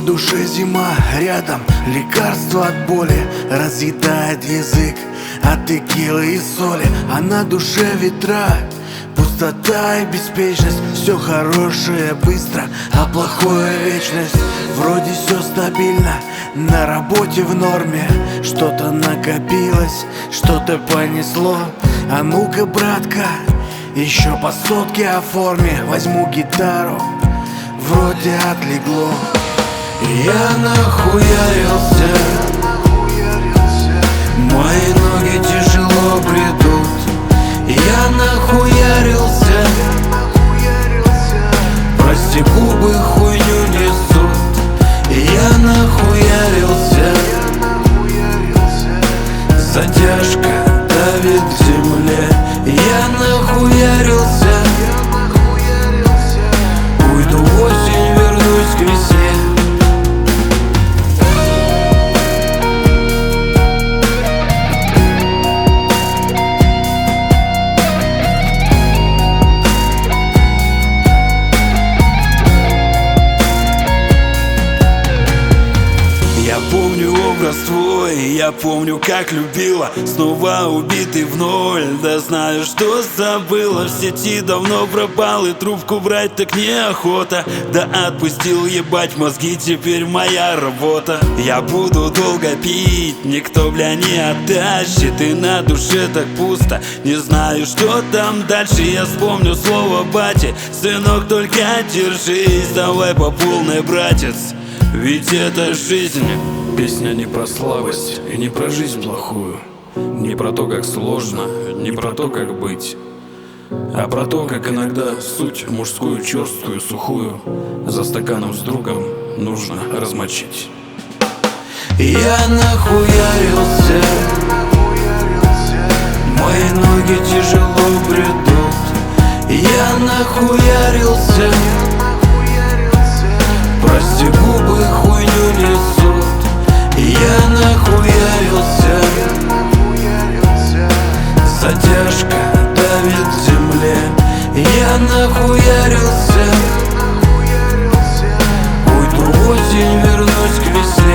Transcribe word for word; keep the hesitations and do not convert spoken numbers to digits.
душе зима, рядом лекарство от боли разъедает язык от текилы и соли. А на душе ветра, пустота и беспечность. Все хорошее быстро, а плохое вечность. Вроде все стабильно, на работе в норме. Что-то накопилось, что-то понесло. А ну-ка, братка, еще по сотке оформи. Возьму гитару, вроде отлегло. Я нахуярился, мои ноги тяжело бредут. Я нахуярился, прости, губы хуйню несут. Я нахуярился, затяжка давит к земле. Я нахуярился, уйду в осень, вернусь к весне. Я помню образ твой, я помню, как любила. Снова убитый в ноль, да знаю, что забыла. В сети давно пропал, и трубку брать так неохота. Да отпустил, ебать, мозги, теперь моя работа. Я буду долго пить, никто, бля, не оттащит. И на душе так пусто, не знаю, что там дальше. Я вспомню слово бати: сынок, только держись, давай по полной, братец, ведь это жизнь. Песня не про слабость и не про жизнь плохую, не про то, как сложно, не про то, как быть, а про то, как иногда суть мужскую, черствую, сухую за стаканом с другом нужно размочить. Я нахуярился, мои ноги тяжело бредут. Я нахуярился, прости, губы хуйню несут. Я нахуярился, затяжка давит к земле. Я нахуярился, уйду в осень, вернусь к весне.